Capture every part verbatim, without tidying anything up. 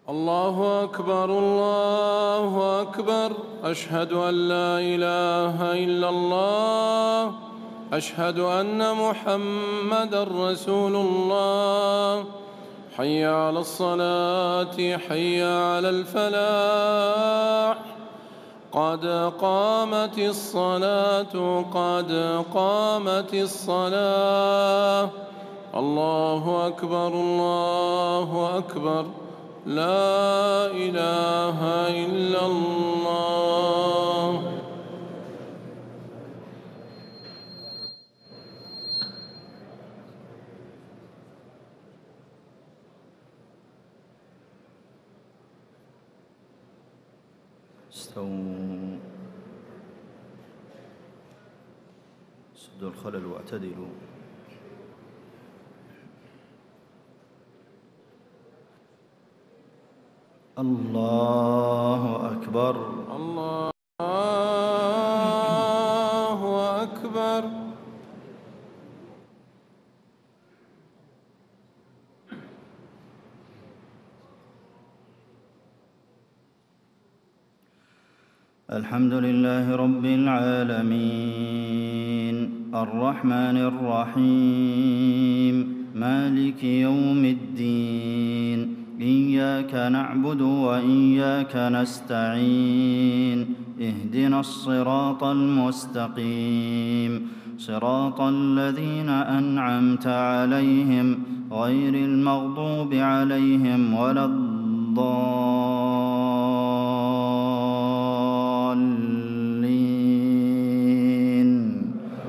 الله أكبر الله أكبر. أشهد أن لا إله إلا الله. أشهد أن محمدًا رسول الله. حي على الصلاة حي على الفلاح. قد قامت الصلاة قد قامت الصلاة. الله أكبر الله أكبر. لا إله إلا الله. استووا، سدوا الخلل واعتدلوا. الله أكبر الله أكبر. الحمد لله رب العالمين الرحمن الرحيم مالك يوم الدين. إياك نعبد وإياك نستعين. اهدنا الصراط المستقيم صراط الذين أنعمت عليهم غير المغضوب عليهم ولا الضالين.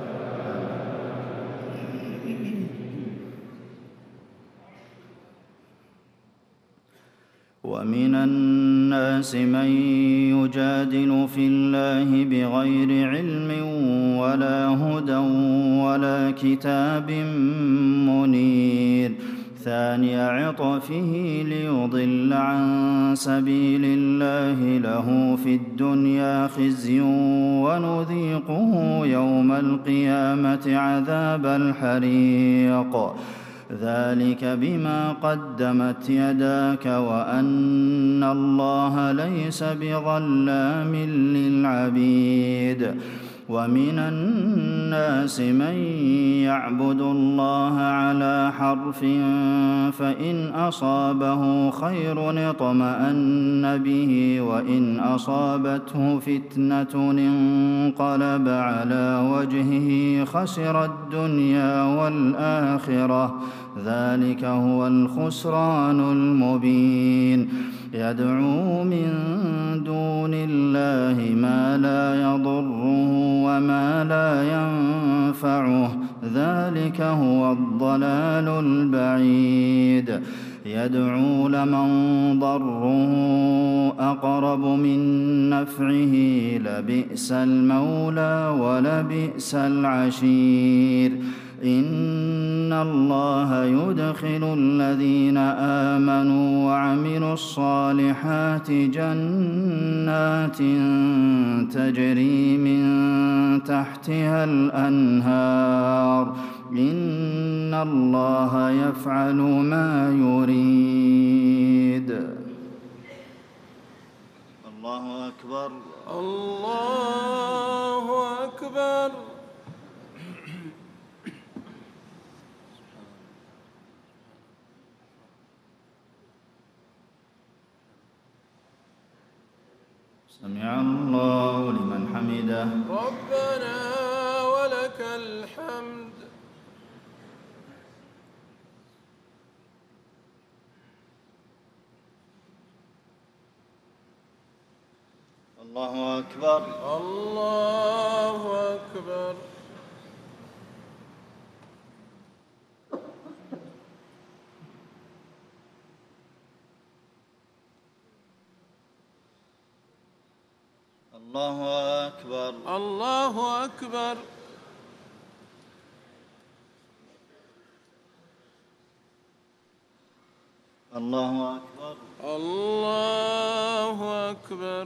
ومن الناس من يجادل في الله بغير علم ولا هدى ولا كتاب منير. ثاني عطفه ليضل عن سبيل الله له في الدنيا خزي ونذيقه يوم القيامة عذاب الحريق. ذلك بما قدمت يداك وأن الله ليس بظلام للعبيد. ومن الناس من يعبد الله على حرف فإن أصابه خير اطمأن به وإن أصابته فتنة انقلب على وجهه خسر الدنيا والآخرة. ذلك هو الخسران المبين. يدعو من دون الله ما لا يضره وما لا ينفعه. ذلك هو الضلال البعيد. يدعو لمن ضره أقرب من نفعه لبئس المولى ولبئس العشير. إن الله يدخل الذين آمنوا وعملوا الصالحات جنات تجري من تحتها الأنهار. إن الله يفعل ما يريد. الله أكبر الله أكبر. سمع الله لمن حمده. ربنا ولك الحمد. الله أكبر الله أكبر. الله أكبر الله أكبر. الله أكبر الله أكبر.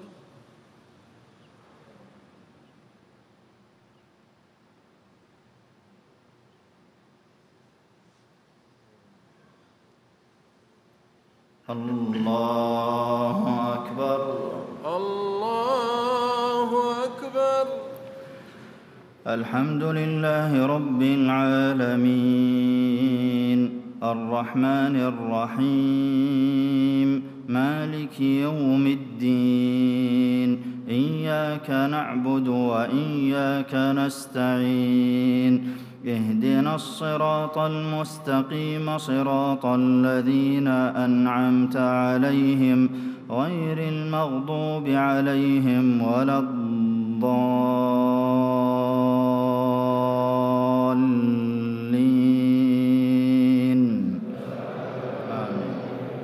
الله أكبر. الله أكبر. الحمد لله رب العالمين الرحمن الرحيم مالك يوم الدين إياك نعبد وإياك نستعين اهدنا الصراط المستقيم صراط الذين أنعمت عليهم غير المغضوب عليهم ولا الضالين آمين.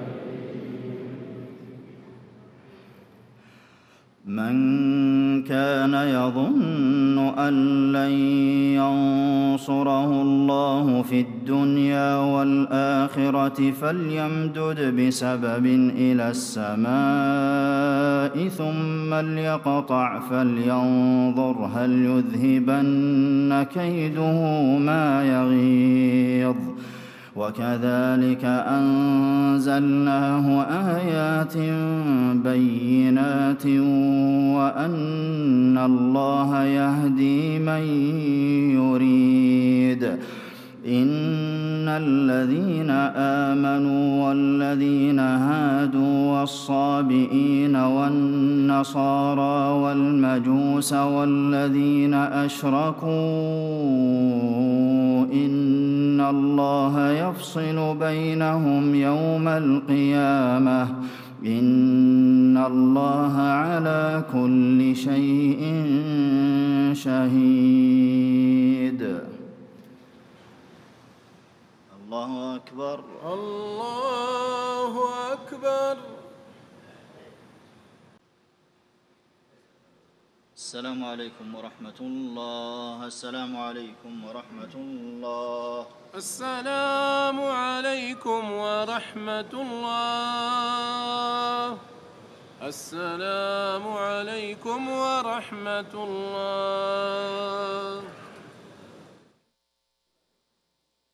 من كان يظن أن لن ينصره الله في الدنيا والآخرة فليمدد بسبب إلى السماء ثم ليقطع فلينظر هل يذهبن كيده ما يغيظ وكذلك أنزلناه آيات بينات وأن الله يهدي من يريد إن الذين آمنوا والذين هادوا والصابئين والنصارى والمجوس والذين أشركوا إن الله يفصل بينهم يوم القيامة إن الله على كل شيء شهيد. الله أكبر. الله أكبر. السلام عليكم ورحمة الله. السلام عليكم ورحمة الله. السلام عليكم ورحمة الله. السلام عليكم ورحمة الله.